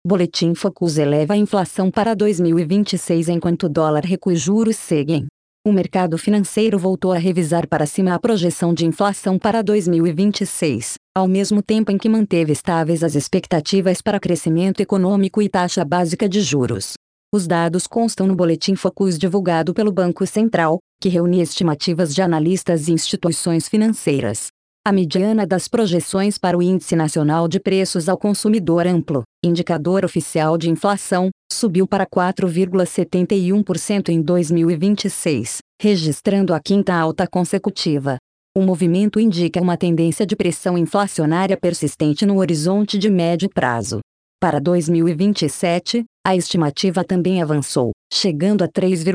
Boletim Focus eleva a inflação para 2026 enquanto o dólar recua e juros seguem. O mercado financeiro voltou a revisar para cima a projeção de inflação para 2026, ao mesmo tempo em que manteve estáveis as expectativas para crescimento econômico e taxa básica de juros. Os dados constam no Boletim Focus divulgado pelo Banco Central, que reúne estimativas de analistas e instituições financeiras. A mediana das projeções para o Índice Nacional de Preços ao Consumidor Amplo, indicador oficial de inflação, subiu para 4,71% em 2026, registrando a quinta alta consecutiva. O movimento indica uma tendência de pressão inflacionária persistente no horizonte de médio prazo. Para 2027, a estimativa também avançou, chegando a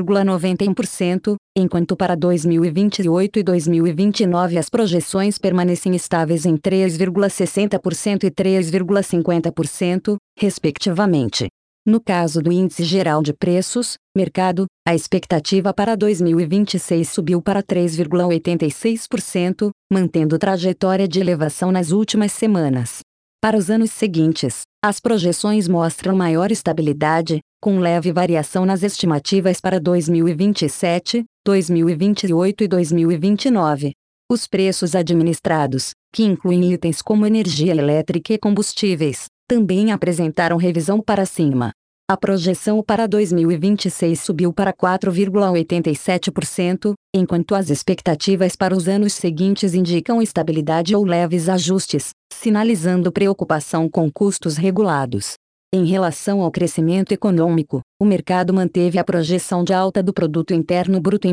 3,91%, enquanto para 2028 e 2029 as projeções permanecem estáveis em 3,60% e 3,50%, respectivamente. No caso do Índice Geral de Preços, Mercado, a expectativa para 2026 subiu para 3,86%, mantendo trajetória de elevação nas últimas semanas. Para os anos seguintes, as projeções mostram maior estabilidade, com leve variação nas estimativas para 2027, 2028 e 2029. Os preços administrados, que incluem itens como energia elétrica e combustíveis, também apresentaram revisão para cima. A projeção para 2026 subiu para 4,87%, enquanto as expectativas para os anos seguintes indicam estabilidade ou leves ajustes, sinalizando preocupação com custos regulados. Em relação ao crescimento econômico, o mercado manteve a projeção de alta do Produto Interno Bruto em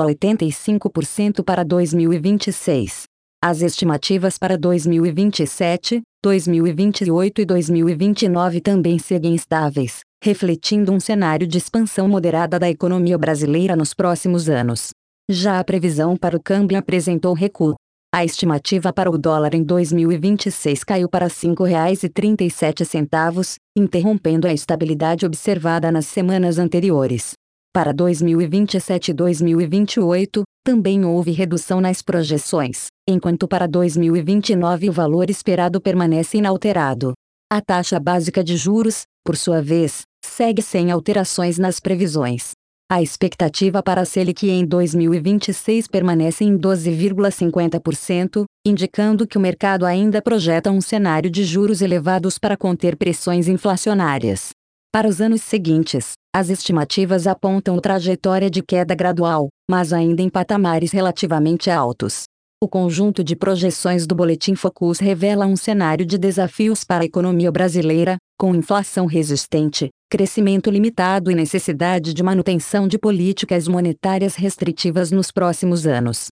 1,85% para 2026. As estimativas para 2027, 2028 e 2029 também seguem estáveis, refletindo um cenário de expansão moderada da economia brasileira nos próximos anos. Já a previsão para o câmbio apresentou recuo. A estimativa para o dólar em 2026 caiu para R$ 5,37, interrompendo a estabilidade observada nas semanas anteriores. Para 2027 e 2028, também houve redução nas projeções, enquanto para 2029 o valor esperado permanece inalterado. A taxa básica de juros, por sua vez, segue sem alterações nas previsões. A expectativa para a Selic em 2026 permanece em 12,50%, indicando que o mercado ainda projeta um cenário de juros elevados para conter pressões inflacionárias. Para os anos seguintes, as estimativas apontam trajetória de queda gradual, mas ainda em patamares relativamente altos. O conjunto de projeções do Boletim Focus revela um cenário de desafios para a economia brasileira, com inflação resistente, crescimento limitado e necessidade de manutenção de políticas monetárias restritivas nos próximos anos.